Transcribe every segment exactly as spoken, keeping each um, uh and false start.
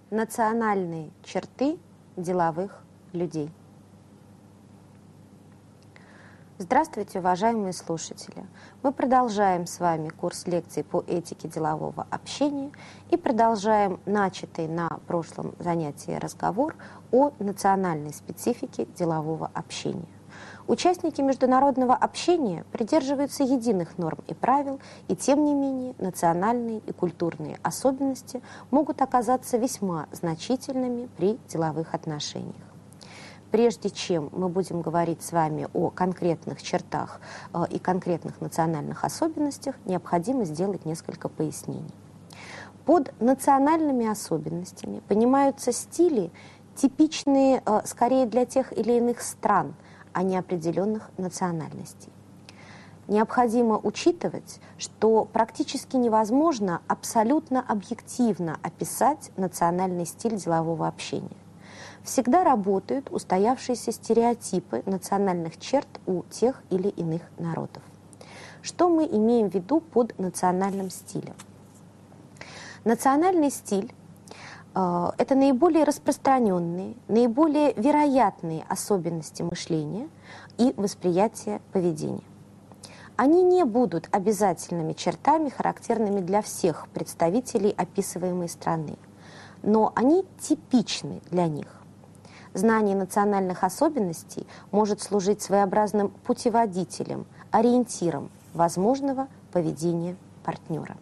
Национальные черты деловых людей. Здравствуйте, уважаемые слушатели! Мы продолжаем с вами курс лекций по этике делового общения и продолжаем начатый на прошлом занятии разговор о национальной специфике делового общения. Участники международного общения придерживаются единых норм и правил, и тем не менее национальные и культурные особенности могут оказаться весьма значительными при деловых отношениях. Прежде чем мы будем говорить с вами о конкретных чертах э, и конкретных национальных особенностях, необходимо сделать несколько пояснений. Под национальными особенностями понимаются стили, типичные э, скорее для тех или иных стран, а не определенных национальностей. Необходимо учитывать, что практически невозможно абсолютно объективно описать национальный стиль делового общения. Всегда работают устоявшиеся стереотипы национальных черт у тех или иных народов. Что мы имеем в виду под национальным стилем? Национальный стиль э, – это наиболее распространенные, наиболее вероятные особенности мышления и восприятия поведения. Они не будут обязательными чертами, характерными для всех представителей описываемой страны, но они типичны для них. Знание национальных особенностей может служить своеобразным путеводителем, ориентиром возможного поведения партнера.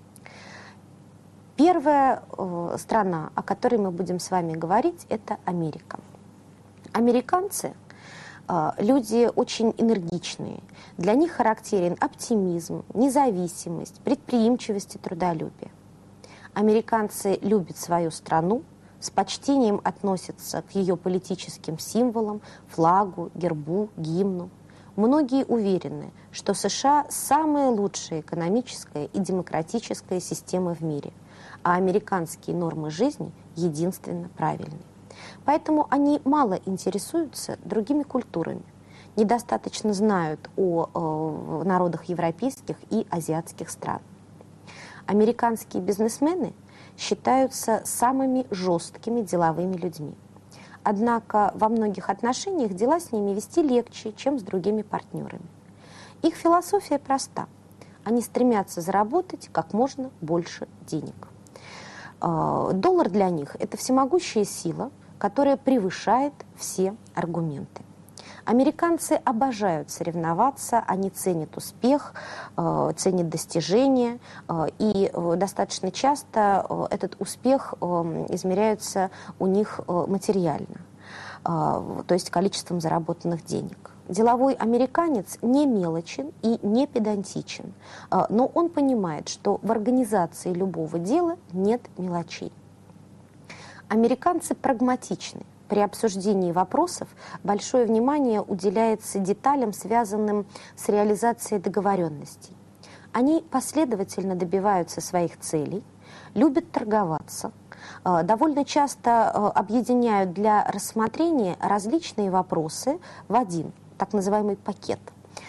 Первая э, страна, о которой мы будем с вами говорить, это Америка. Американцы э, люди очень энергичные. Для них характерен оптимизм, независимость, предприимчивость и трудолюбие. Американцы любят свою страну, с почтением относятся к ее политическим символам, флагу, гербу, гимну. Многие уверены, что США – самая лучшая экономическая и демократическая система в мире, а американские нормы жизни единственно правильные. Поэтому они мало интересуются другими культурами, недостаточно знают о, о народах европейских и азиатских стран. Американские бизнесмены считаются самыми жесткими деловыми людьми. Однако во многих отношениях дела с ними вести легче, чем с другими партнерами. Их философия проста. Они стремятся заработать как можно больше денег. Доллар для них – это всемогущая сила, которая превышает все аргументы. Американцы обожают соревноваться, они ценят успех, э, ценят достижения, э, и э, достаточно часто э, этот успех э, измеряется у них э, материально, э, то есть количеством заработанных денег. Деловой американец не мелочен и не педантичен, э, но он понимает, что в организации любого дела нет мелочей. Американцы прагматичны. При обсуждении вопросов большое внимание уделяется деталям, связанным с реализацией договоренностей. Они последовательно добиваются своих целей, любят торговаться, довольно часто объединяют для рассмотрения различные вопросы в один, так называемый пакет.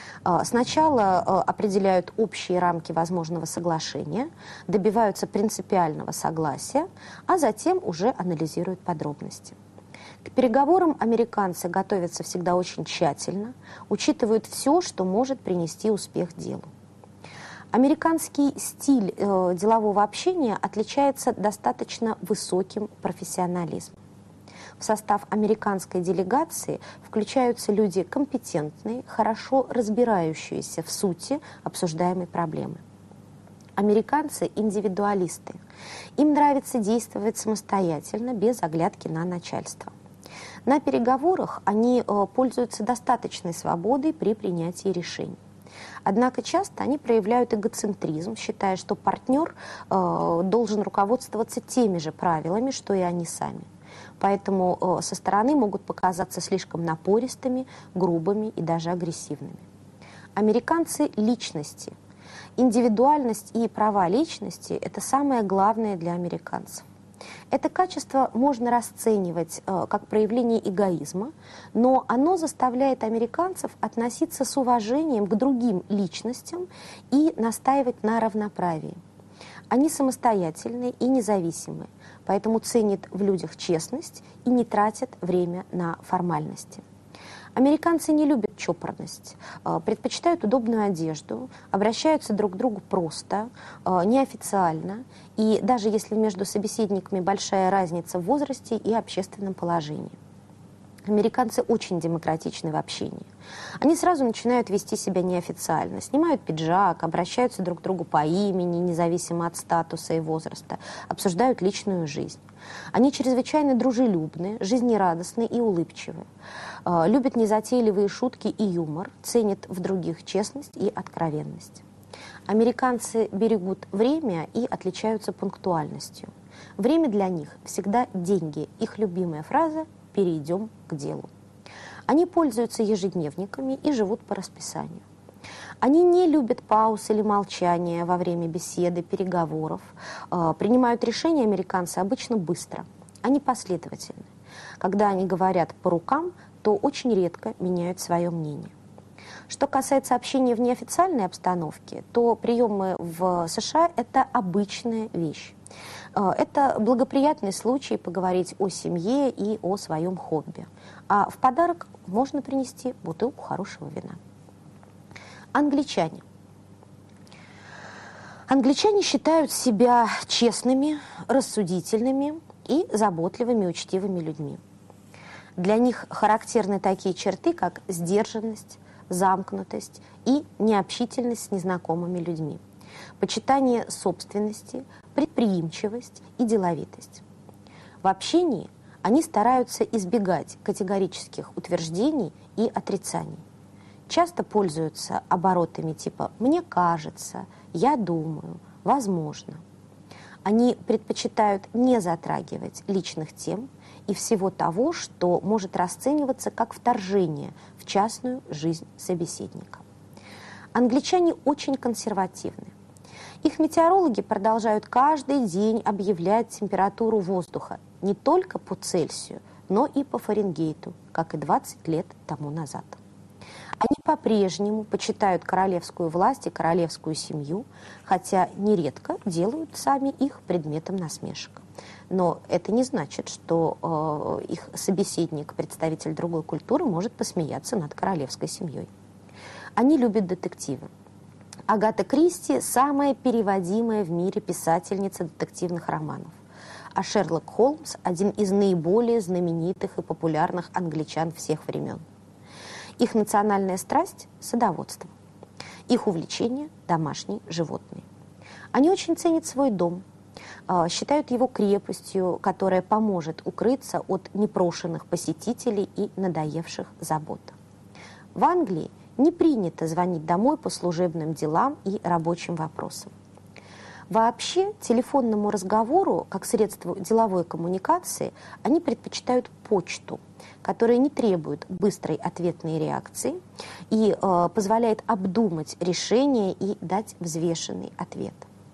Сначала определяют общие рамки возможного соглашения, добиваются принципиального согласия, а затем уже анализируют подробности. К переговорам американцы готовятся всегда очень тщательно, учитывают все, что может принести успех делу. Американский стиль э, делового общения отличается достаточно высоким профессионализмом. В состав американской делегации включаются люди компетентные, хорошо разбирающиеся в сути обсуждаемой проблемы. Американцы – индивидуалисты. Им нравится действовать самостоятельно, без оглядки на начальство. На переговорах они э, пользуются достаточной свободой при принятии решений. Однако часто они проявляют эгоцентризм, считая, что партнер э, должен руководствоваться теми же правилами, что и они сами. Поэтому э, со стороны могут показаться слишком напористыми, грубыми и даже агрессивными. Американцы – личности. Индивидуальность и права личности – это самое главное для американцев. Это качество можно расценивать э, как проявление эгоизма, но оно заставляет американцев относиться с уважением к другим личностям и настаивать на равноправии. Они самостоятельные и независимые, поэтому ценят в людях честность и не тратят время на формальности. Американцы не любят чопорность, предпочитают удобную одежду, обращаются друг к другу просто, неофициально, и даже если между собеседниками большая разница в возрасте и общественном положении. Американцы очень демократичны в общении. Они сразу начинают вести себя неофициально, снимают пиджак, обращаются друг к другу по имени, независимо от статуса и возраста, обсуждают личную жизнь. Они чрезвычайно дружелюбны, жизнерадостны и улыбчивы, любят незатейливые шутки и юмор, ценят в других честность и откровенность. Американцы берегут время и отличаются пунктуальностью. Время для них всегда деньги. Их любимая фраза «перейдем к делу». Они пользуются ежедневниками и живут по расписанию. Они не любят пауз или молчания во время беседы, переговоров. Принимают решения американцы обычно быстро. Они последовательны. Когда они говорят по рукам, то очень редко меняют свое мнение. Что касается общения в неофициальной обстановке, то приемы в США – это обычная вещь. Это благоприятный случай поговорить о семье и о своем хобби. А в подарок можно принести бутылку хорошего вина. Англичане. Англичане считают себя честными, рассудительными и заботливыми, учтивыми людьми. Для них характерны такие черты, как сдержанность, замкнутость и необщительность с незнакомыми людьми, почитание собственности, предприимчивость и деловитость. В общении они стараются избегать категорических утверждений и отрицаний. Часто пользуются оборотами типа «мне кажется», «я думаю», «возможно». Они предпочитают не затрагивать личных тем и всего того, что может расцениваться как вторжение в частную жизнь собеседника. Англичане очень консервативны. Их метеорологи продолжают каждый день объявлять температуру воздуха не только по Цельсию, но и по Фаренгейту, как и двадцать лет тому назад. Они по-прежнему почитают королевскую власть и королевскую семью, хотя нередко делают сами их предметом насмешек. Но это не значит, что э, их собеседник, представитель другой культуры, может посмеяться над королевской семьей. Они любят детективы. Агата Кристи – самая переводимая в мире писательница детективных романов. А Шерлок Холмс – один из наиболее знаменитых и популярных англичан всех времен. Их национальная страсть – садоводство. Их увлечение – домашние животные. Они очень ценят свой дом, считают его крепостью, которая поможет укрыться от непрошенных посетителей и надоевших забот. В Англии не принято звонить домой по служебным делам и рабочим вопросам. Вообще, телефонному разговору, как средство деловой коммуникации, они предпочитают почту, которая не требует быстрой ответной реакции и э, позволяет обдумать решение и дать взвешенный ответ.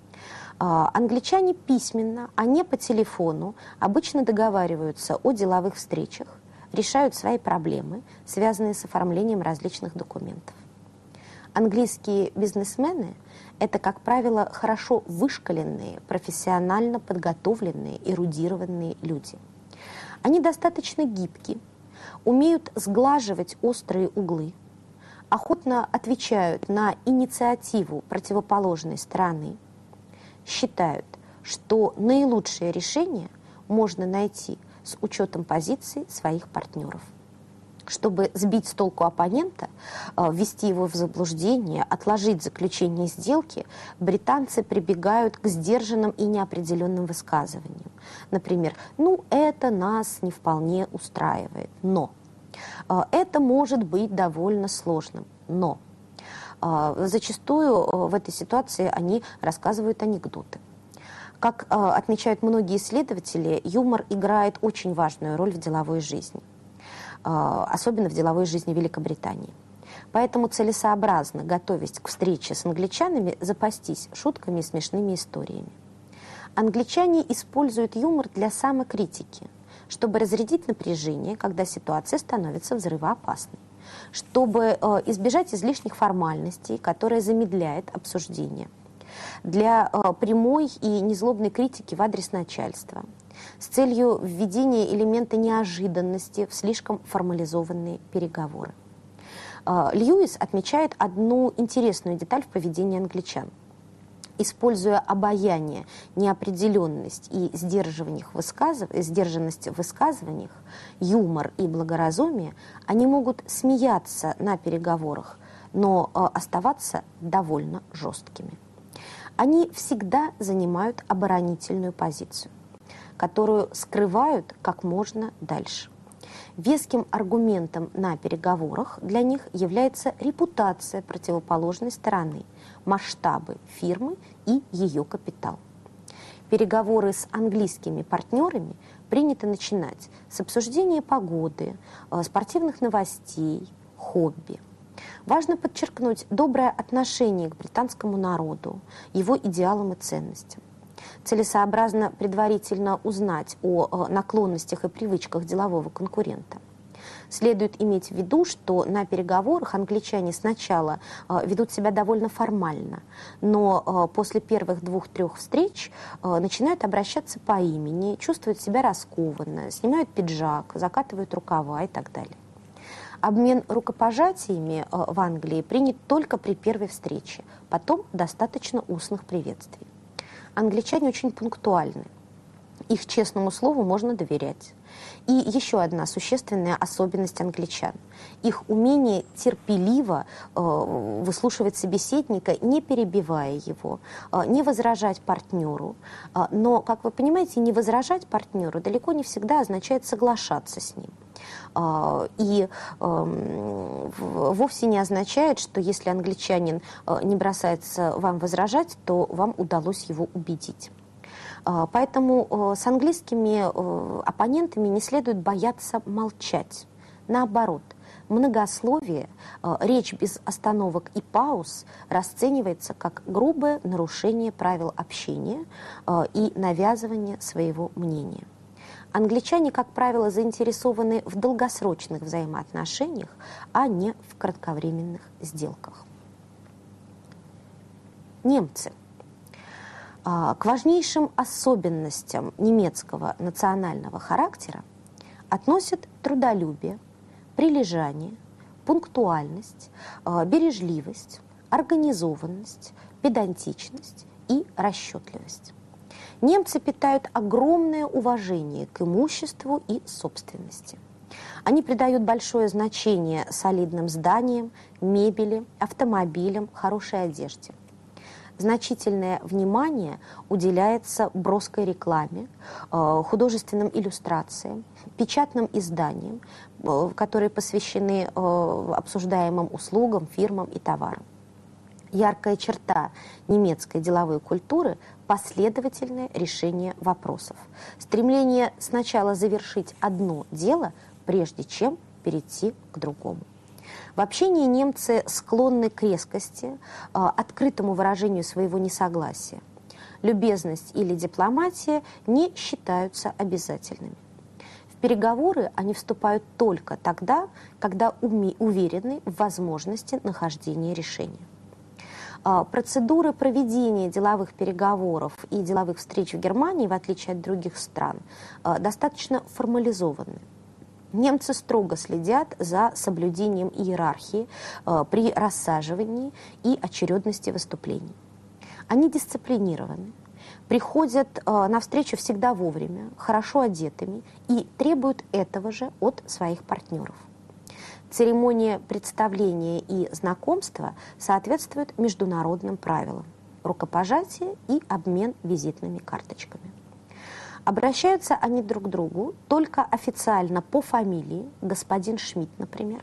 Э, англичане письменно, а не по телефону, обычно договариваются о деловых встречах, решают свои проблемы, связанные с оформлением различных документов. Английские бизнесмены – это, как правило, хорошо вышколенные, профессионально подготовленные, эрудированные люди. Они достаточно гибки, умеют сглаживать острые углы, охотно отвечают на инициативу противоположной стороны, считают, что наилучшее решение можно найти с учетом позиций своих партнеров. Чтобы сбить с толку оппонента, ввести его в заблуждение, отложить заключение сделки, британцы прибегают к сдержанным и неопределенным высказываниям. Например, «ну, это нас не вполне устраивает, но». Это может быть довольно сложным, но. Зачастую в этой ситуации они рассказывают анекдоты. Как отмечают многие исследователи, юмор играет очень важную роль в деловой жизни, особенно в деловой жизни Великобритании. Поэтому целесообразно, готовясь к встрече с англичанами, запастись шутками и смешными историями. Англичане используют юмор для самокритики, чтобы разрядить напряжение, когда ситуация становится взрывоопасной, чтобы избежать излишних формальностей, которые замедляют обсуждение, для прямой и незлобной критики в адрес начальства, с целью введения элемента неожиданности в слишком формализованные переговоры. Льюис отмечает одну интересную деталь в поведении англичан. Используя обаяние, неопределенность и сдерживание высказыв... сдержанность в высказываниях, юмор и благоразумие, они могут смеяться на переговорах, но э, оставаться довольно жесткими. Они всегда занимают оборонительную позицию, которую скрывают как можно дальше. Веским аргументом на переговорах для них является репутация противоположной стороны, масштабы фирмы и ее капитал. Переговоры с английскими партнерами принято начинать с обсуждения погоды, спортивных новостей, хобби. Важно подчеркнуть доброе отношение к британскому народу, его идеалам и ценностям. Целесообразно предварительно узнать о наклонностях и привычках делового конкурента. Следует иметь в виду, что на переговорах англичане сначала ведут себя довольно формально, но после первых двух-трех встреч начинают обращаться по имени, чувствуют себя раскованно, снимают пиджак, закатывают рукава и так далее. Обмен рукопожатиями в Англии принят только при первой встрече, потом достаточно устных приветствий. Англичане очень пунктуальны. Их честному слову можно доверять. И еще одна существенная особенность англичан. Их умение терпеливо э, выслушивать собеседника, не перебивая его, э, не возражать партнеру. Э, но, как вы понимаете, не возражать партнеру далеко не всегда означает соглашаться с ним. Э, и э, вовсе не означает, что если англичанин э, не бросается вам возражать, то вам удалось его убедить. Поэтому с английскими оппонентами не следует бояться молчать. Наоборот, многословие, речь без остановок и пауз расценивается как грубое нарушение правил общения и навязывание своего мнения. Англичане, как правило, заинтересованы в долгосрочных взаимоотношениях, а не в кратковременных сделках. Немцы. К важнейшим особенностям немецкого национального характера относят трудолюбие, прилежание, пунктуальность, бережливость, организованность, педантичность и расчетливость. Немцы питают огромное уважение к имуществу и собственности. Они придают большое значение солидным зданиям, мебели, автомобилям, хорошей одежде. Значительное внимание уделяется броской рекламе, художественным иллюстрациям, печатным изданиям, которые посвящены обсуждаемым услугам, фирмам и товарам. Яркая черта немецкой деловой культуры – последовательное решение вопросов. Стремление сначала завершить одно дело, прежде чем перейти к другому. В общении немцы склонны к резкости, открытому выражению своего несогласия. Любезность или дипломатия не считаются обязательными. В переговоры они вступают только тогда, когда уверены в возможности нахождения решения. Процедуры проведения деловых переговоров и деловых встреч в Германии, в отличие от других стран, достаточно формализованы. Немцы строго следят за соблюдением иерархии э, при рассаживании и очередности выступлений. Они дисциплинированы, приходят э, на встречу всегда вовремя, хорошо одетыми и требуют этого же от своих партнеров. Церемония представления и знакомства соответствует международным правилам: рукопожатие и обмен визитными карточками. Обращаются они друг к другу только официально по фамилии, господин Шмидт, например.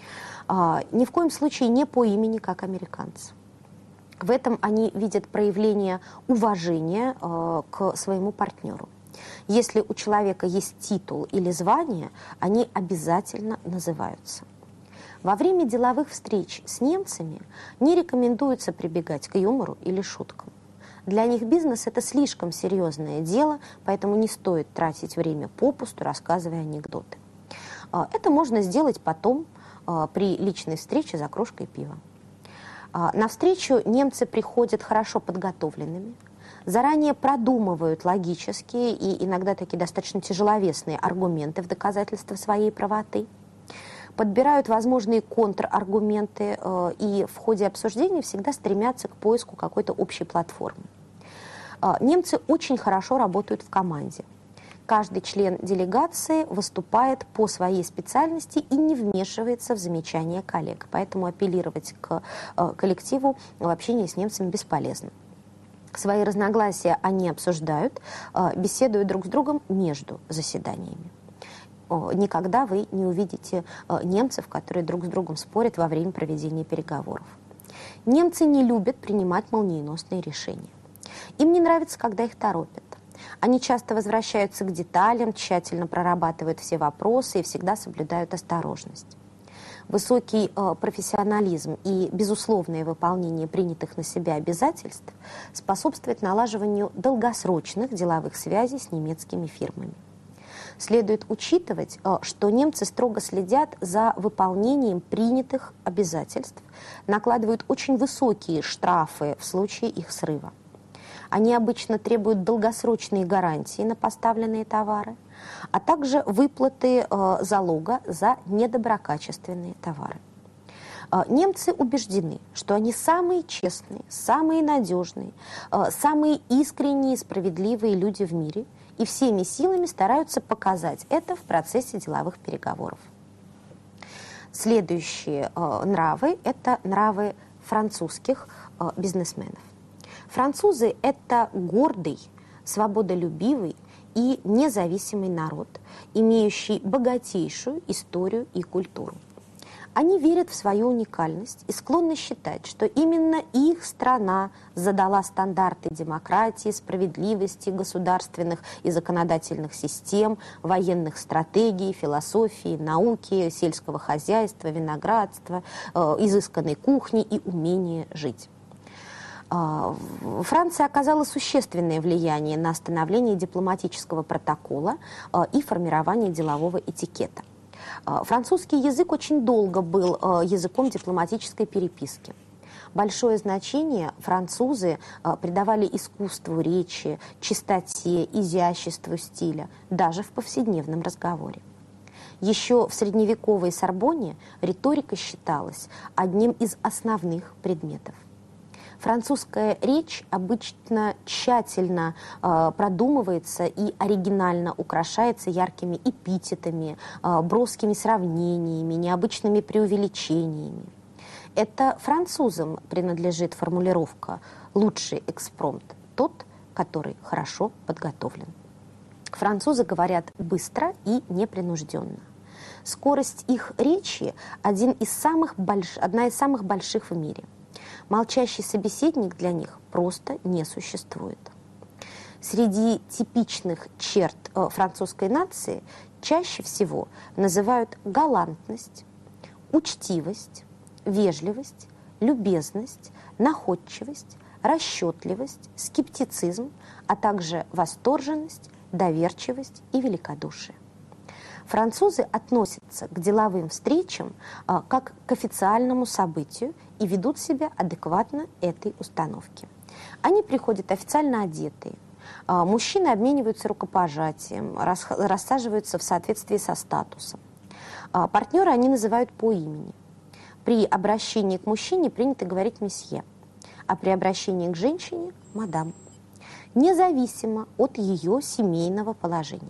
А, ни в коем случае не по имени, как американцы. В этом они видят проявление уважения а, к своему партнеру. Если у человека есть титул или звание, они обязательно называются. Во время деловых встреч с немцами не рекомендуется прибегать к юмору или шуткам. Для них бизнес – это слишком серьезное дело, поэтому не стоит тратить время попусту, рассказывая анекдоты. Это можно сделать потом, при личной встрече за кружкой пива. На встречу немцы приходят хорошо подготовленными, заранее продумывают логические и иногда такие достаточно тяжеловесные аргументы в доказательство своей правоты, подбирают возможные контраргументы и в ходе обсуждения всегда стремятся к поиску какой-то общей платформы. Немцы очень хорошо работают в команде. Каждый член делегации выступает по своей специальности и не вмешивается в замечания коллег. Поэтому апеллировать к коллективу в общении с немцами бесполезно. Свои разногласия они обсуждают, беседуют друг с другом между заседаниями. Никогда вы не увидите немцев, которые друг с другом спорят во время проведения переговоров. Немцы не любят принимать молниеносные решения. Им не нравится, когда их торопят. Они часто возвращаются к деталям, тщательно прорабатывают все вопросы и всегда соблюдают осторожность. Высокий э, профессионализм и безусловное выполнение принятых на себя обязательств способствует налаживанию долгосрочных деловых связей с немецкими фирмами. Следует учитывать, э, что немцы строго следят за выполнением принятых обязательств, накладывают очень высокие штрафы в случае их срыва. Они обычно требуют долгосрочные гарантии на поставленные товары, а также выплаты э, залога за недоброкачественные товары. Э, немцы убеждены, что они самые честные, самые надежные, э, самые искренние и справедливые люди в мире, и всеми силами стараются показать это в процессе деловых переговоров. Следующие э, нравы – это нравы французских э, бизнесменов. Французы – это гордый, свободолюбивый и независимый народ, имеющий богатейшую историю и культуру. Они верят в свою уникальность и склонны считать, что именно их страна задала стандарты демократии, справедливости, государственных и законодательных систем, военных стратегий, философии, науки, сельского хозяйства, виноградства, э, изысканной кухни и умения жить. Франция оказала существенное влияние на становление дипломатического протокола и формирование делового этикета. Французский язык очень долго был языком дипломатической переписки. Большое значение французы придавали искусству речи, чистоте, изяществу стиля, даже в повседневном разговоре. Еще в средневековой Сорбонне риторика считалась одним из основных предметов. Французская речь обычно тщательно э, продумывается и оригинально украшается яркими эпитетами, э, броскими сравнениями, необычными преувеличениями. Это французам принадлежит формулировка «лучший экспромт тот, который хорошо подготовлен». Французы говорят быстро и непринужденно. Скорость их речи один из самых больш... одна из самых больших в мире. Молчащий собеседник для них просто не существует. Среди типичных черт э, французской нации чаще всего называют галантность, учтивость, вежливость, любезность, находчивость, расчетливость, скептицизм, а также восторженность, доверчивость и великодушие. Французы относятся к деловым встречам а, как к официальному событию и ведут себя адекватно этой установке. Они приходят официально одетые. А, мужчины обмениваются рукопожатием, рас, рассаживаются в соответствии со статусом. А, партнера они называют по имени. При обращении к мужчине принято говорить «месье», а при обращении к женщине – «мадам», независимо от ее семейного положения.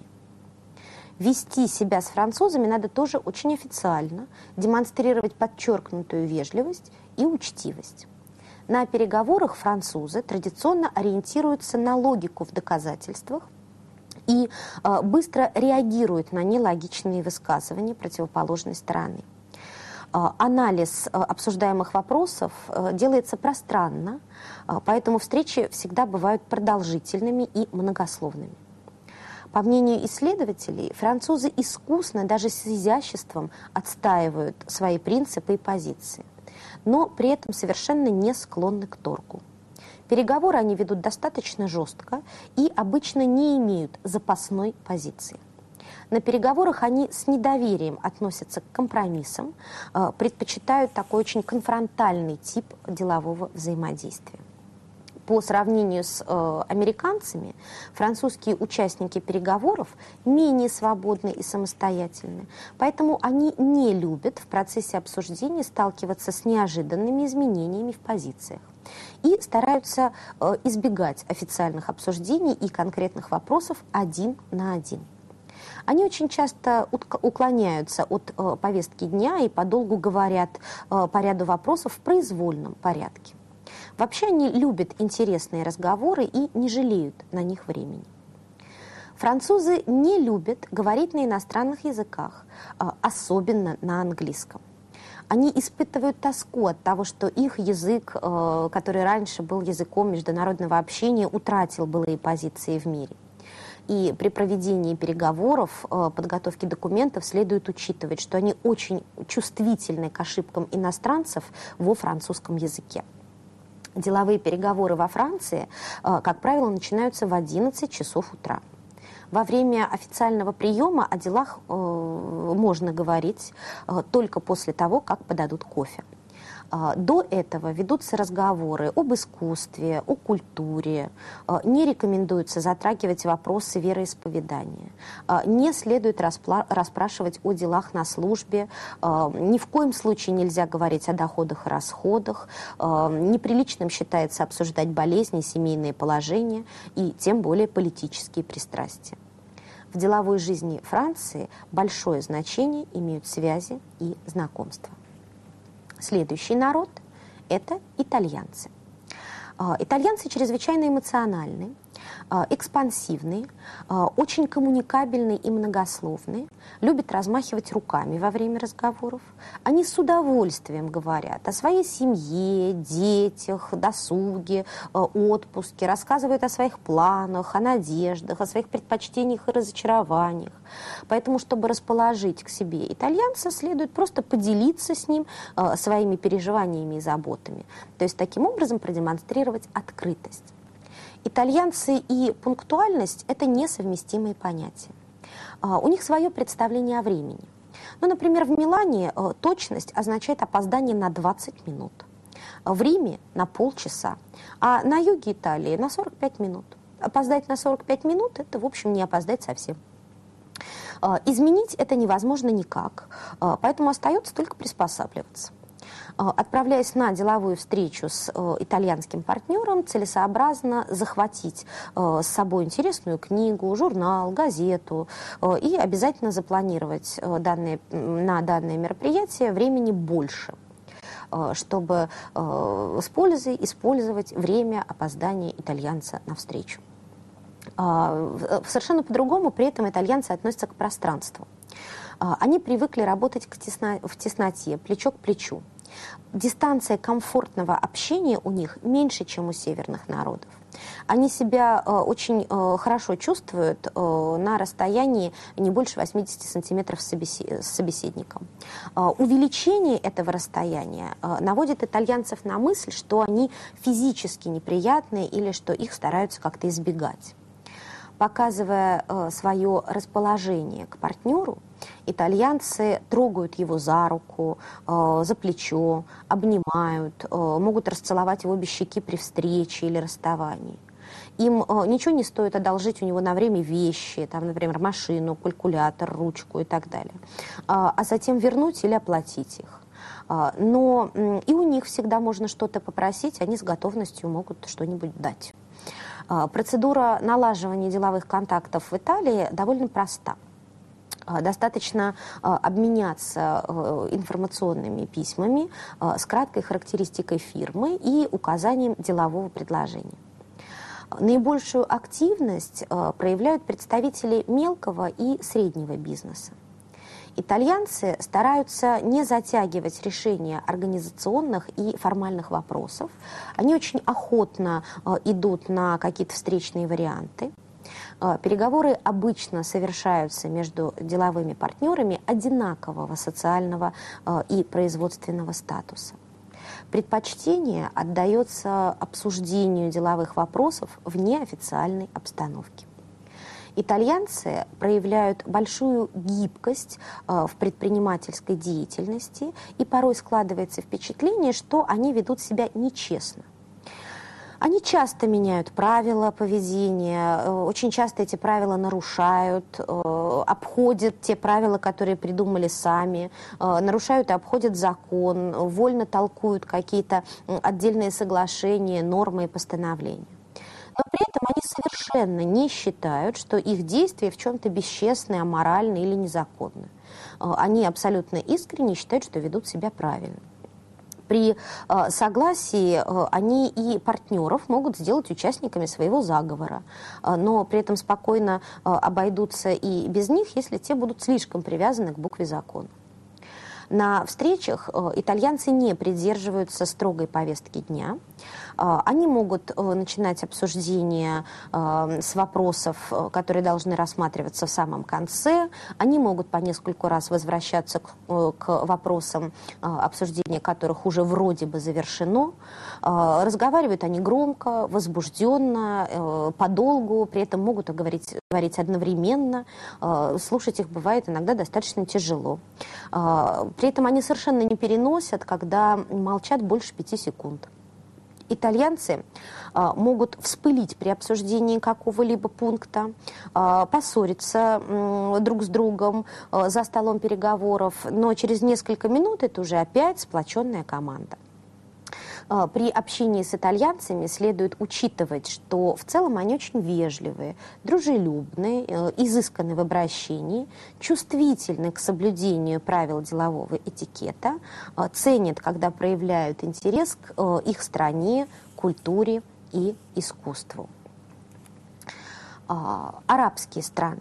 Вести себя с французами надо тоже очень официально, демонстрировать подчеркнутую вежливость и учтивость. На переговорах французы традиционно ориентируются на логику в доказательствах и э, быстро реагируют на нелогичные высказывания противоположной стороны. Э, анализ э, обсуждаемых вопросов э, делается пространно, э, поэтому встречи всегда бывают продолжительными и многословными. По мнению исследователей, французы искусно, даже с изяществом, отстаивают свои принципы и позиции, но при этом совершенно не склонны к торгу. Переговоры они ведут достаточно жестко и обычно не имеют запасной позиции. На переговорах они с недоверием относятся к компромиссам, предпочитают такой очень конфронтальный тип делового взаимодействия. По сравнению с э, американцами, французские участники переговоров менее свободны и самостоятельны, поэтому они не любят в процессе обсуждения сталкиваться с неожиданными изменениями в позициях и стараются э, избегать официальных обсуждений и конкретных вопросов один на один. Они очень часто уклоняются от э, повестки дня и подолгу говорят э, по ряду вопросов в произвольном порядке. Вообще они любят интересные разговоры и не жалеют на них времени. Французы не любят говорить на иностранных языках, особенно на английском. Они испытывают тоску от того, что их язык, который раньше был языком международного общения, утратил былые позиции в мире. И при проведении переговоров, подготовке документов следует учитывать, что они очень чувствительны к ошибкам иностранцев во французском языке. Деловые переговоры во Франции, как правило, начинаются в одиннадцать часов утра. Во время официального приема о делах можно говорить только после того, как подадут кофе. До этого ведутся разговоры об искусстве, о культуре. Не рекомендуется затрагивать вопросы вероисповедания. Не следует расспрашивать о делах на службе. Ни в коем случае нельзя говорить о доходах и расходах. Неприличным считается обсуждать болезни, семейные положения и тем более политические пристрастия. В деловой жизни Франции большое значение имеют связи и знакомства. Следующий народ – это итальянцы. Итальянцы чрезвычайно эмоциональны, экспансивные, очень коммуникабельные и многословные, любят размахивать руками во время разговоров. Они с удовольствием говорят о своей семье, детях, досуге, отпуске, рассказывают о своих планах, о надеждах, о своих предпочтениях и разочарованиях. Поэтому, чтобы расположить к себе итальянца, следует просто поделиться с ним своими переживаниями и заботами. То есть таким образом продемонстрировать открытость. Итальянцы и пунктуальность – это несовместимые понятия. У них свое представление о времени. Ну, например, в Милане точность означает опоздание на двадцать минут, в Риме – на полчаса, а на юге Италии – на сорок пять минут. Опоздать на сорок пять минут – это, в общем, не опоздать совсем. Изменить это невозможно никак, поэтому остается только приспосабливаться. Отправляясь на деловую встречу с э, итальянским партнером, целесообразно захватить э, с собой интересную книгу, журнал, газету э, и обязательно запланировать э, данные, на данное мероприятие времени больше, э, чтобы э, с пользой использовать время опоздания итальянца на встречу. Э, совершенно по-другому при этом итальянцы относятся к пространству. Э, они привыкли работать к тесно, в тесноте, плечо к плечу. Дистанция комфортного общения у них меньше, чем у северных народов. Они себя э, очень э, хорошо чувствуют э, на расстоянии не больше восьмидесяти сантиметров с, собесед... с собеседником. Э, увеличение этого расстояния э, наводит итальянцев на мысль, что они физически неприятные или что их стараются как-то избегать. Показывая э, свое расположение к партнеру, итальянцы трогают его за руку, э, за плечо, обнимают, э, могут расцеловать в обе щеки при встрече или расставании. Им э, ничего не стоит одолжить у него на время вещи, там, например, машину, калькулятор, ручку и так далее, э, а затем вернуть или оплатить их. Э, но э, и у них всегда можно что-то попросить, они с готовностью могут что-нибудь дать. Процедура налаживания деловых контактов в Италии довольно проста. Достаточно обменяться информационными письмами с краткой характеристикой фирмы и указанием делового предложения. Наибольшую активность проявляют представители мелкого и среднего бизнеса. Итальянцы стараются не затягивать решение организационных и формальных вопросов. Они очень охотно э, идут на какие-то встречные варианты. Э, переговоры обычно совершаются между деловыми партнерами одинакового социального э, и производственного статуса. Предпочтение отдается обсуждению деловых вопросов в неофициальной обстановке. Итальянцы проявляют большую гибкость в предпринимательской деятельности, и порой складывается впечатление, что они ведут себя нечестно. Они часто меняют правила поведения, очень часто эти правила нарушают, обходят те правила, которые придумали сами, нарушают и обходят закон, вольно толкуют какие-то отдельные соглашения, нормы и постановления. Но при этом они совершенно не считают, что их действия в чем-то бесчестны, аморальны или незаконны. Они абсолютно искренне считают, что ведут себя правильно. При э, согласии э, они и партнеров могут сделать участниками своего заговора, э, но при этом спокойно э, обойдутся и без них, если те будут слишком привязаны к букве закона. На встречах э, итальянцы не придерживаются строгой повестки дня. Э, они могут э, начинать обсуждение э, с вопросов, э, которые должны рассматриваться в самом конце. Они могут по нескольку раз возвращаться к, э, к вопросам, э, обсуждения которых уже вроде бы завершено. Э, разговаривают они громко, возбужденно, э, подолгу, при этом могут говорить, говорить одновременно. Э, слушать их бывает иногда достаточно тяжело. Э, При этом они совершенно не переносят, когда молчат больше пяти секунд. Итальянцы э, могут вспылить при обсуждении какого-либо пункта, э, поссориться э, друг с другом э, за столом переговоров, но через несколько минут это уже опять сплоченная команда. При общении с итальянцами следует учитывать, что в целом они очень вежливые, дружелюбные, изысканные в обращении, чувствительны к соблюдению правил делового этикета, ценят, когда проявляют интерес к их стране, культуре и искусству. Арабские страны.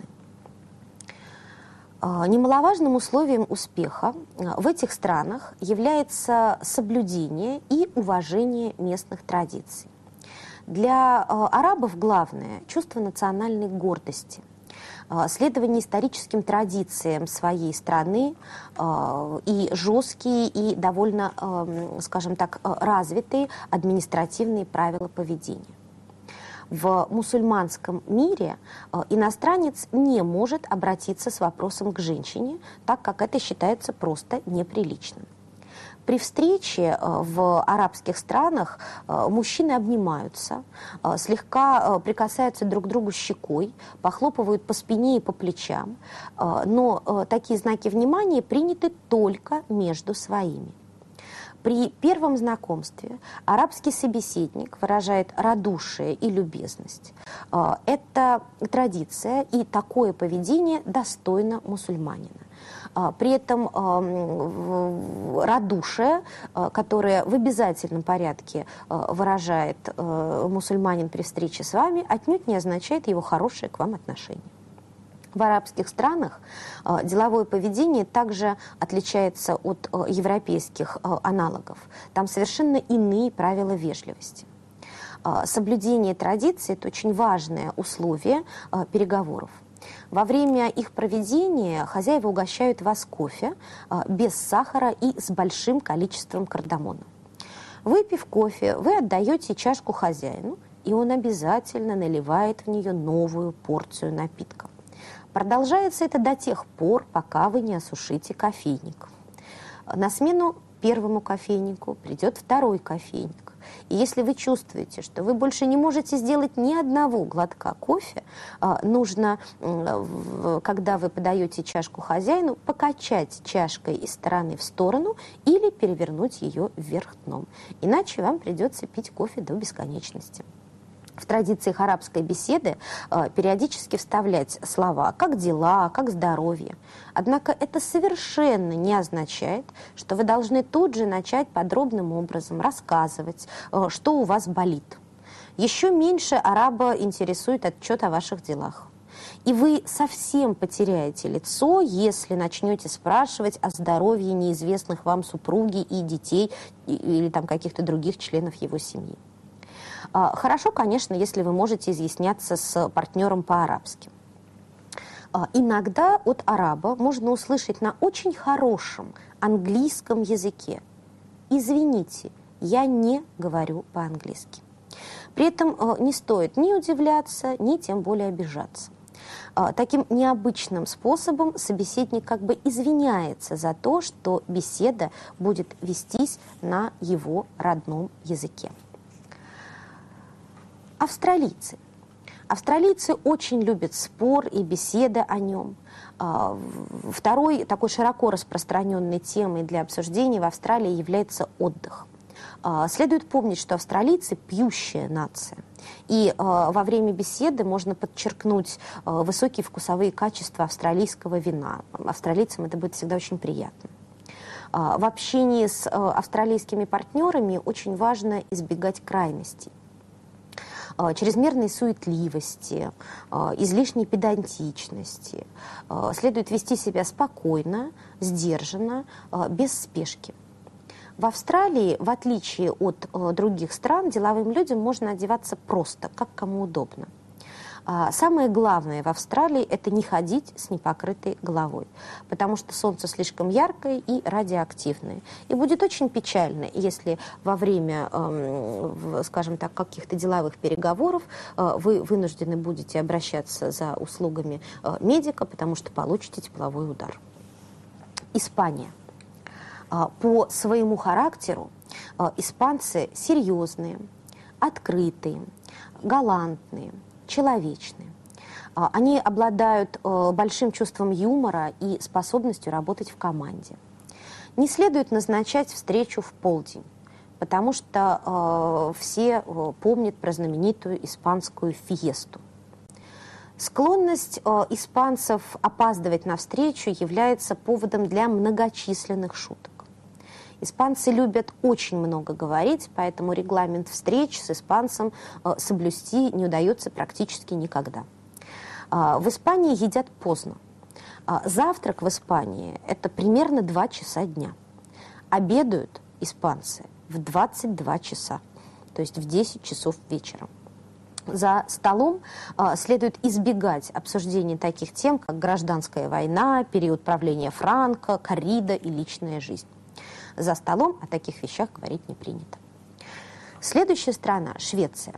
Немаловажным условием успеха в этих странах является соблюдение и уважение местных традиций. Для арабов главное – чувство национальной гордости, следование историческим традициям своей страны и жесткие и довольно, скажем так, развитые административные правила поведения. В мусульманском мире э, иностранец не может обратиться с вопросом к женщине, так как это считается просто неприличным. При встрече э, в арабских странах э, мужчины обнимаются, э, слегка э, прикасаются друг к другу щекой, похлопывают по спине и по плечам, э, но э, такие знаки внимания приняты только между своими. При первом знакомстве арабский собеседник выражает радушие и любезность. Это традиция, и такое поведение достойно мусульманина. При этом радушие, которое в обязательном порядке выражает мусульманин при встрече с вами, отнюдь не означает его хорошее к вам отношение. В арабских странах э, деловое поведение также отличается от э, европейских э, аналогов. Там совершенно иные правила вежливости. Э, соблюдение традиций – это очень важное условие э, переговоров. Во время их проведения хозяева угощают вас кофе э, без сахара и с большим количеством кардамона. Выпив кофе, вы отдаете чашку хозяину, и он обязательно наливает в нее новую порцию напитка. Продолжается это до тех пор, пока вы не осушите кофейник. На смену первому кофейнику придет второй кофейник. И если вы чувствуете, что вы больше не можете сделать ни одного глотка кофе, нужно, когда вы подаете чашку хозяину, покачать чашкой из стороны в сторону или перевернуть ее вверх дном. Иначе вам придется пить кофе до бесконечности. В традициях арабской беседы э, периодически вставлять слова «как дела», «как здоровье». Однако это совершенно не означает, что вы должны тут же начать подробным образом рассказывать, э, что у вас болит. Еще меньше араба интересует отчет о ваших делах. И вы совсем потеряете лицо, если начнете спрашивать о здоровье неизвестных вам супруги и детей или там каких-то других членов его семьи. Хорошо, конечно, если вы можете изъясняться с партнером по-арабски. Иногда от араба можно услышать на очень хорошем английском языке: «Извините, я не говорю по-английски». При этом не стоит ни удивляться, ни тем более обижаться. Таким необычным способом собеседник как бы извиняется за то, что беседа будет вестись на его родном языке. Австралийцы. Австралийцы очень любят спор и беседы о нем. Второй такой широко распространенной темой для обсуждения в Австралии является отдых. Следует помнить, что австралийцы пьющая нация. И во время беседы можно подчеркнуть высокие вкусовые качества австралийского вина. Австралийцам это будет всегда очень приятно. В общении с австралийскими партнерами очень важно избегать крайностей. Чрезмерной суетливости, излишней педантичности. Следует вести себя спокойно, сдержанно, без спешки. В Австралии, в отличие от других стран, деловым людям можно одеваться просто, как кому удобно. Самое главное в Австралии – это не ходить с непокрытой головой, потому что солнце слишком яркое и радиоактивное. И будет очень печально, если во время, скажем так, каких-то деловых переговоров вы вынуждены будете обращаться за услугами медика, потому что получите тепловой удар. Испания. По своему характеру испанцы серьезные, открытые, галантные, человечные. Они обладают большим чувством юмора и способностью работать в команде. Не следует назначать встречу в полдень, потому что все помнят про знаменитую испанскую фиесту. Склонность испанцев опаздывать на встречу является поводом для многочисленных шуток. Испанцы любят очень много говорить, поэтому регламент встреч с испанцем соблюсти не удается практически никогда. В Испании едят поздно. Завтрак в Испании – это примерно два часа дня. Обедают испанцы в двадцать два часа, то есть в десять часов вечера. За столом э, следует избегать обсуждения таких тем, как гражданская война, период правления Франко, коррида и личная жизнь. За столом о таких вещах говорить не принято. Следующая страна – Швеция.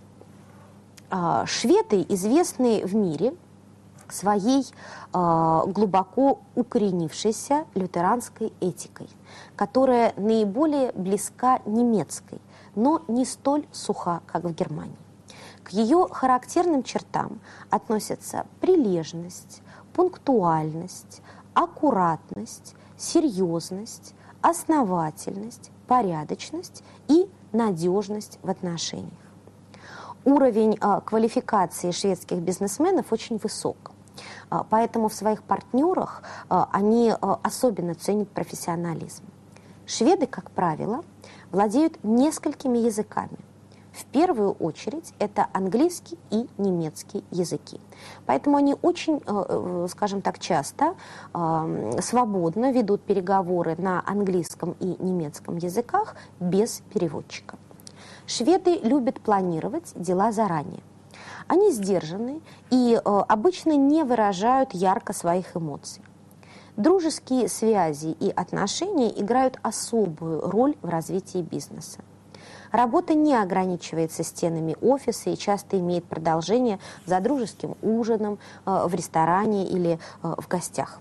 Э, шведы известны в мире своей э, глубоко укоренившейся лютеранской этикой, которая наиболее близка немецкой, но не столь суха, как в Германии. К ее характерным чертам относятся прилежность, пунктуальность, аккуратность, серьезность, основательность, порядочность и надежность в отношениях. Уровень э, квалификации шведских бизнесменов очень высок, э, поэтому в своих партнерах э, они э, особенно ценят профессионализм. Шведы, как правило, владеют несколькими языками. В первую очередь это английский и немецкий языки. Поэтому они очень, скажем так, часто свободно ведут переговоры на английском и немецком языках без переводчика. Шведы любят планировать дела заранее. Они сдержаны и обычно не выражают ярко своих эмоций. Дружеские связи и отношения играют особую роль в развитии бизнеса. Работа не ограничивается стенами офиса и часто имеет продолжение за дружеским ужином, э, в ресторане или э, в гостях.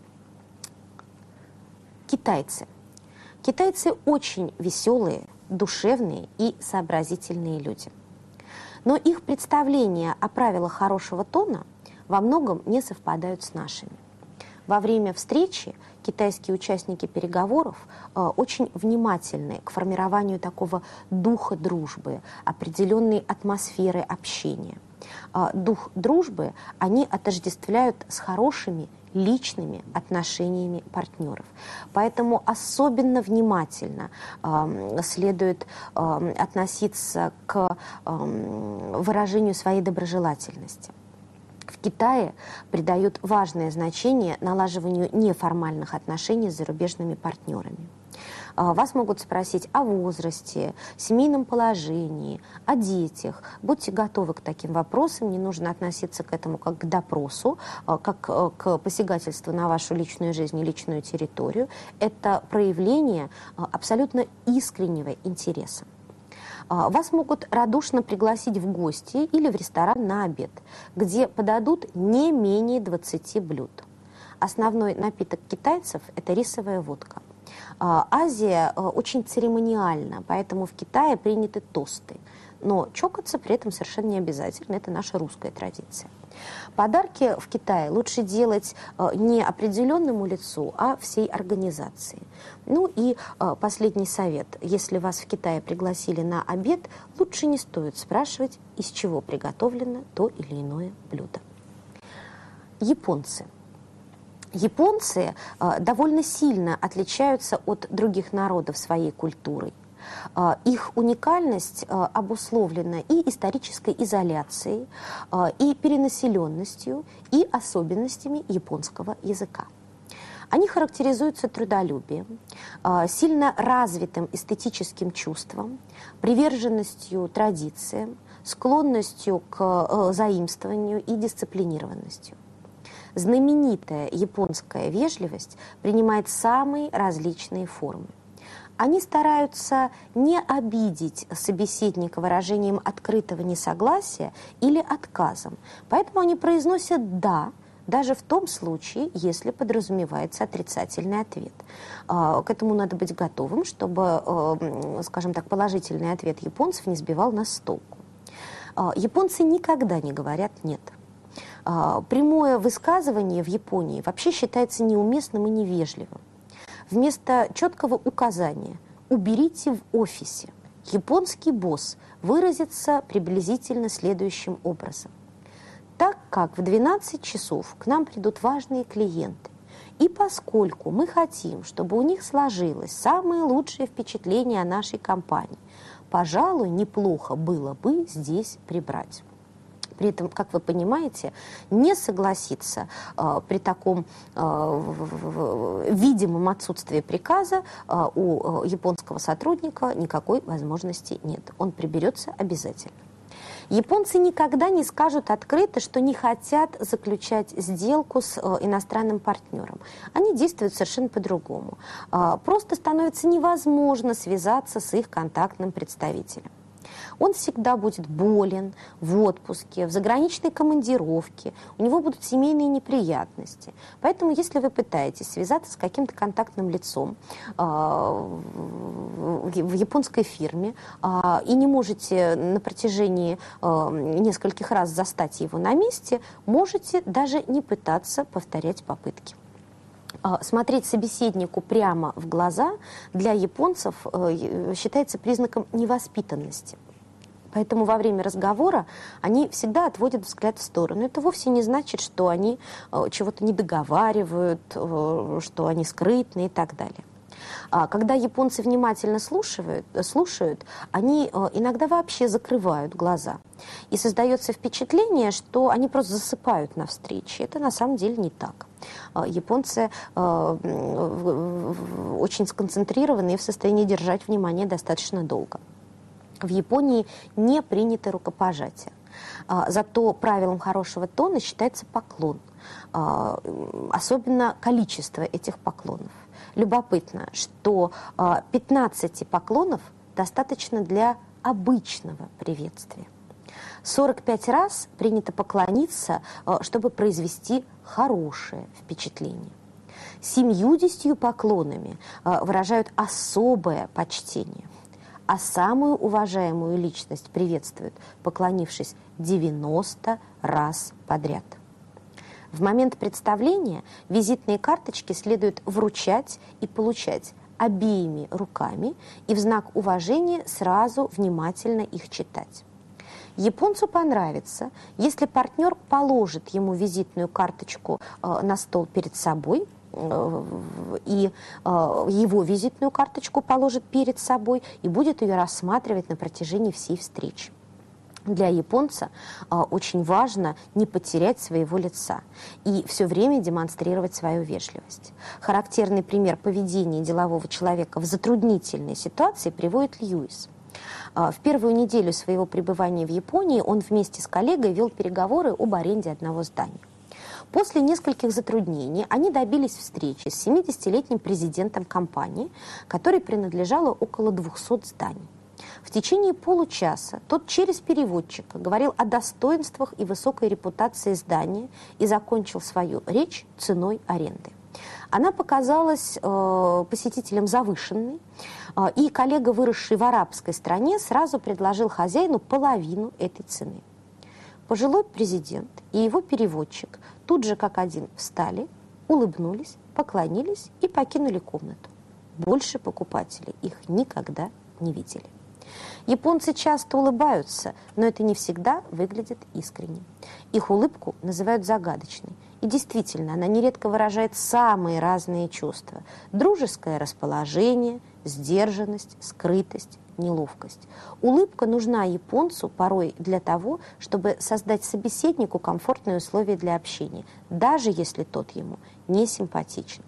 Китайцы. Китайцы очень веселые, душевные и сообразительные люди. Но их представления о правилах хорошего тона во многом не совпадают с нашими. Во время встречи китайские участники переговоров э, очень внимательны к формированию такого духа дружбы, определенной атмосферы общения. Э, дух дружбы они отождествляют с хорошими личными отношениями партнеров. Поэтому особенно внимательно э, следует э, относиться к э, выражению своей доброжелательности. В Китае придают важное значение налаживанию неформальных отношений с зарубежными партнерами. Вас могут спросить о возрасте, семейном положении, о детях. Будьте готовы к таким вопросам, не нужно относиться к этому как к допросу, как к посягательству на вашу личную жизнь и личную территорию. Это проявление абсолютно искреннего интереса. Вас могут радушно пригласить в гости или в ресторан на обед, где подадут не менее двадцати блюд. Основной напиток китайцев – это рисовая водка. Азия очень церемониальна, поэтому в Китае приняты тосты. Но чокаться при этом совершенно не обязательно, это наша русская традиция. Подарки в Китае лучше делать не определенному лицу, а всей организации. Ну и последний совет. Если вас в Китае пригласили на обед, лучше не стоит спрашивать, из чего приготовлено то или иное блюдо. Японцы. Японцы довольно сильно отличаются от других народов своей культурой. Их уникальность обусловлена и исторической изоляцией, и перенаселенностью, и особенностями японского языка. Они характеризуются трудолюбием, сильно развитым эстетическим чувством, приверженностью традициям, склонностью к заимствованию и дисциплинированностью. Знаменитая японская вежливость принимает самые различные формы. Они стараются не обидеть собеседника выражением открытого несогласия или отказом, поэтому они произносят «да», даже в том случае, если подразумевается отрицательный ответ. К этому надо быть готовым, чтобы, скажем так, положительный ответ японцев не сбивал нас с толку. Японцы никогда не говорят «нет». Прямое высказывание в Японии вообще считается неуместным и невежливым. Вместо четкого указания «уберите в офисе», японский босс выразится приблизительно следующим образом. Так как в двенадцать часов к нам придут важные клиенты, и поскольку мы хотим, чтобы у них сложилось самое лучшее впечатление о нашей компании, пожалуй, неплохо было бы здесь прибрать. При этом, как вы понимаете, не согласиться э, при таком э, видимом отсутствии приказа э, у э, японского сотрудника никакой возможности нет. Он приберется обязательно. Японцы никогда не скажут открыто, что не хотят заключать сделку с э, иностранным партнером. Они действуют совершенно по-другому. Э, просто становится невозможно связаться с их контактным представителем. Он всегда будет болен, в отпуске, в заграничной командировке, у него будут семейные неприятности. Поэтому, если вы пытаетесь связаться с каким-то контактным лицом э, в японской фирме э, и не можете на протяжении э, нескольких раз застать его на месте, можете даже не пытаться повторять попытки. Смотреть собеседнику прямо в глаза для японцев э, считается признаком невоспитанности. Поэтому во время разговора они всегда отводят взгляд в сторону. Это вовсе не значит, что они э, чего-то не договаривают, э, что они скрытны и так далее. А когда японцы внимательно слушают, слушают, они э, иногда вообще закрывают глаза. И создается впечатление, что они просто засыпают на встрече. Это на самом деле не так. Японцы э, очень сконцентрированы и в состоянии держать внимание достаточно долго. В Японии не принято рукопожатие. Зато правилом хорошего тона считается поклон. Особенно количество этих поклонов. Любопытно, что пятнадцати поклонов достаточно для обычного приветствия. сорок пять раз принято поклониться, чтобы произвести хорошее впечатление. семьюдесятью поклонами выражают особое почтение, а самую уважаемую личность приветствуют, поклонившись девяносто раз подряд. В момент представления визитные карточки следует вручать и получать обеими руками и в знак уважения сразу внимательно их читать. Японцу понравится, если партнер положит ему визитную карточку э, на стол перед собой, э, и э, его визитную карточку положит перед собой и будет ее рассматривать на протяжении всей встречи. Для японца э, очень важно не потерять своего лица и все время демонстрировать свою вежливость. Характерный пример поведения делового человека в затруднительной ситуации приводит Льюис. В первую неделю своего пребывания в Японии он вместе с коллегой вел переговоры об аренде одного здания. После нескольких затруднений они добились встречи с семидесятилетним президентом компании, которой принадлежало около двухсот зданий. В течение получаса тот через переводчика говорил о достоинствах и высокой репутации здания и закончил свою речь ценой аренды. Она показалась э, посетителям завышенной, э, и коллега, выросший в арабской стране, сразу предложил хозяину половину этой цены. Пожилой президент и его переводчик тут же как один встали, улыбнулись, поклонились и покинули комнату. Больше покупателей их никогда не видели. Японцы часто улыбаются, но это не всегда выглядит искренне. Их улыбку называют загадочной. И действительно, она нередко выражает самые разные чувства. Дружеское расположение, сдержанность, скрытость, неловкость. Улыбка нужна японцу порой для того, чтобы создать собеседнику комфортные условия для общения, даже если тот ему не симпатичен.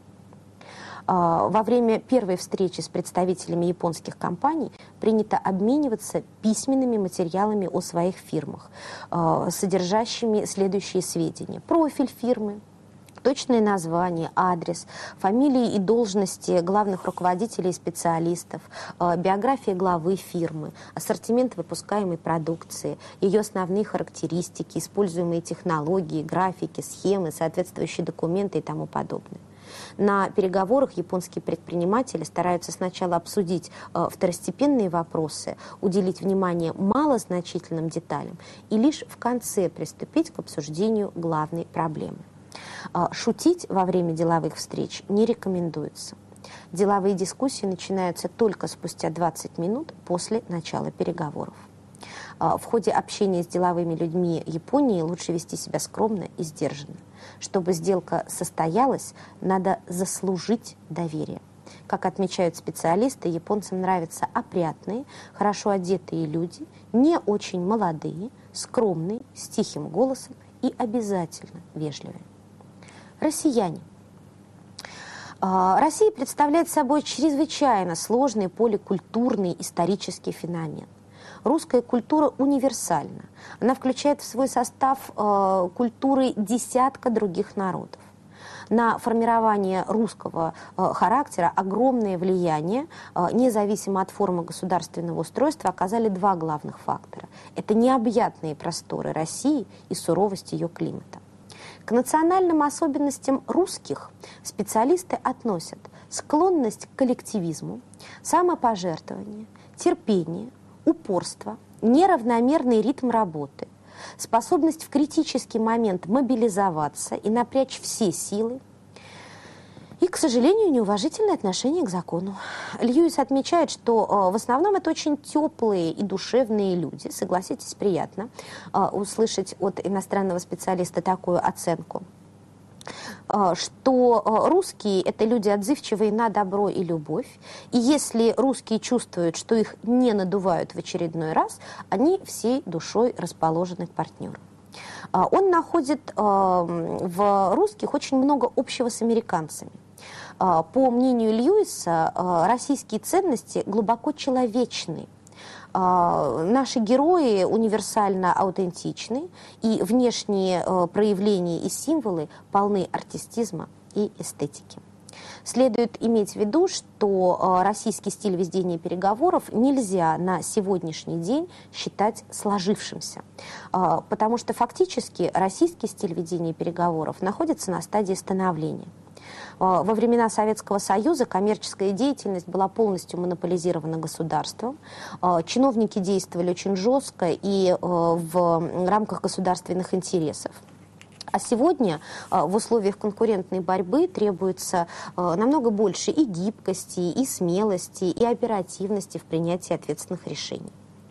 Во время первой встречи с представителями японских компаний принято обмениваться письменными материалами о своих фирмах, содержащими следующие сведения: профиль фирмы, точное название, адрес, фамилии и должности главных руководителей и специалистов, биография главы фирмы, ассортимент выпускаемой продукции, ее основные характеристики, используемые технологии, графики, схемы, соответствующие документы и тому подобное. На переговорах японские предприниматели стараются сначала обсудить э, второстепенные вопросы, уделить внимание малозначительным деталям и лишь в конце приступить к обсуждению главной проблемы. Э, шутить во время деловых встреч не рекомендуется. Деловые дискуссии начинаются только спустя двадцать минут после начала переговоров. Э, в ходе общения с деловыми людьми Японии лучше вести себя скромно и сдержанно. Чтобы сделка состоялась, надо заслужить доверие. Как отмечают специалисты, японцам нравятся опрятные, хорошо одетые люди, не очень молодые, скромные, с тихим голосом и обязательно вежливые. Россияне. Россия представляет собой чрезвычайно сложный поликультурный исторический феномен. Русская культура универсальна. Она включает в свой состав э, культуры десятка других народов. На формирование русского э, характера огромное влияние, э, независимо от формы государственного устройства, оказали два главных фактора. Это необъятные просторы России и суровость ее климата. К национальным особенностям русских специалисты относят склонность к коллективизму, самопожертвование, терпение, упорство, неравномерный ритм работы, способность в критический момент мобилизоваться и напрячь все силы и, к сожалению, неуважительное отношение к закону. Льюис отмечает, что э, в основном это очень теплые и душевные люди. Согласитесь, приятно э, услышать от иностранного специалиста такую оценку. Что русские – это люди отзывчивые на добро и любовь. И если русские чувствуют, что их не надувают в очередной раз, они всей душой расположены к партнеру. Он находит в русских очень много общего с американцами. По мнению Льюиса, российские ценности глубоко человечны. Наши герои универсально аутентичны, и внешние э, проявления и символы полны артистизма и эстетики. Следует иметь в виду, что э, российский стиль ведения переговоров нельзя на сегодняшний день считать сложившимся, э, потому что фактически российский стиль ведения переговоров находится на стадии становления. Во времена Советского Союза коммерческая деятельность была полностью монополизирована государством. Чиновники действовали очень жестко и в рамках государственных интересов. А сегодня в условиях конкурентной борьбы требуется намного больше и гибкости, и смелости, и оперативности в принятии ответственных решений.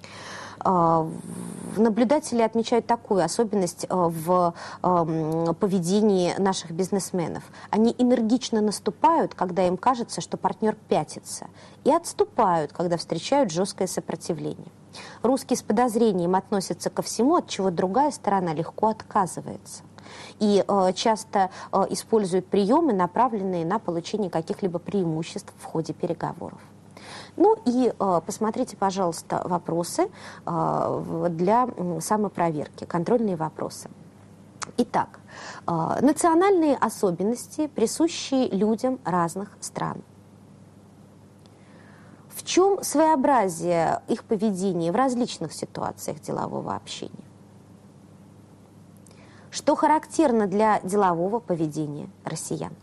Наблюдатели отмечают такую особенность в поведении наших бизнесменов. Они энергично наступают, когда им кажется, что партнер пятится, и отступают, когда встречают жесткое сопротивление. Русские с подозрением относятся ко всему, от чего другая сторона легко отказывается. И э, часто э, используют приемы, направленные на получение каких-либо преимуществ в ходе переговоров. Ну и э, посмотрите, пожалуйста, вопросы э, для самопроверки, контрольные вопросы. Итак, э, национальные особенности, присущие людям разных стран. В В чем своеобразие их поведения в различных ситуациях делового общения? Что характерно для делового поведения россиян?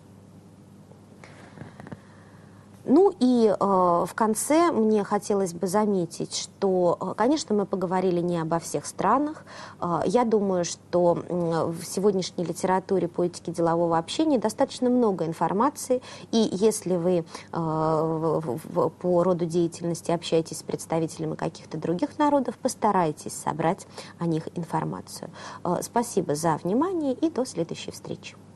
Ну и э, в конце мне хотелось бы заметить, что, конечно, мы поговорили не обо всех странах. Э, я думаю, что э, в сегодняшней литературе по этике делового общения достаточно много информации. И если вы э, в, в, по роду деятельности общаетесь с представителями каких-то других народов, постарайтесь собрать о них информацию. Э, спасибо за внимание и до следующей встречи.